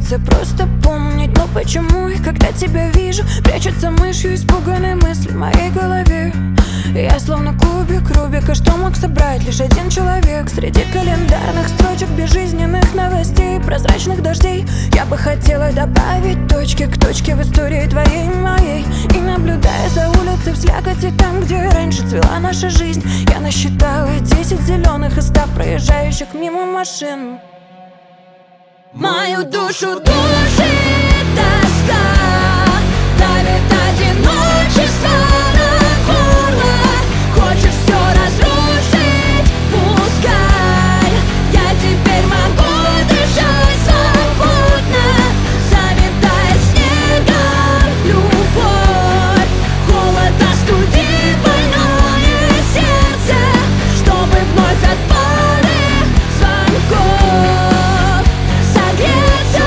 хочется просто помнить. Но почему и когда тебя вижу, прячется мышью испуганные мысли в моей голове. Я словно кубик Рубика, что мог собрать лишь один человек. Среди календарных строчек, безжизненных новостей, прозрачных дождей, я бы хотела добавить точки к точке в истории твоей и моей. И наблюдая за улицей в слякоти, там, где раньше цвела наша жизнь, я насчитала 10 зеленых и 100 проезжающих мимо машин. Мою душу душит тоска, давит одиночество на горло. Хочешь все разрушить, пускай. Я теперь могу дышать свободно, заметая снегом любовь. Холод остудит больное сердце, чтобы вновь от пары звонков согреться.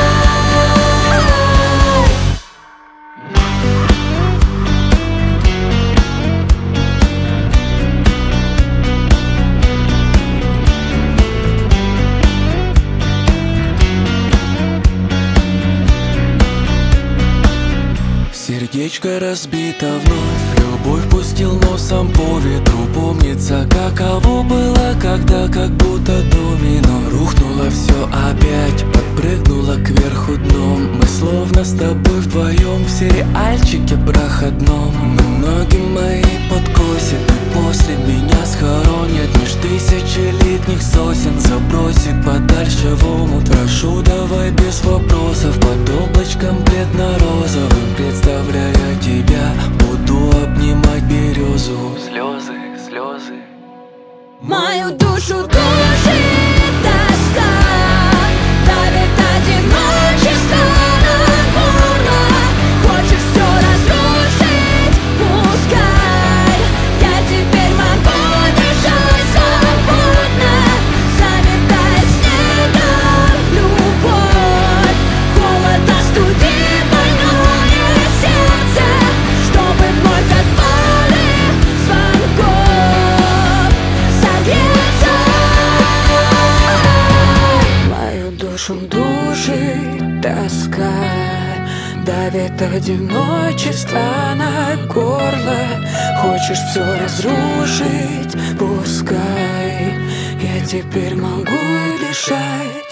Сердечко разбито вновь, любовь пустил носом по ветру. Помнится, каково было, когда как будто домино рухнуло все опять, подпрыгнуло кверху дном. Мы словно с тобой вдвоем в сериальчике проходном. Но ноги мои подкосят и после меня схоронят меж тысячелетних сосен, забросит подальше в омут. Прошу, давай без вопросов, под облачком бледно-розовым, представляя тебя, буду обнимать березу. Слезы, слезы. Мою душу душит тоска, давит одиночество на горло. Хочешь все разрушить, пускай. Я теперь могу дышать свободно, заметая снегом любовь. Холод остудит больное сердце, чтобы вновь от пары звонков согреться. Мою душу душит тоска, давит одиночество на горло. Хочешь все разрушить, пускай. Я теперь могу дышать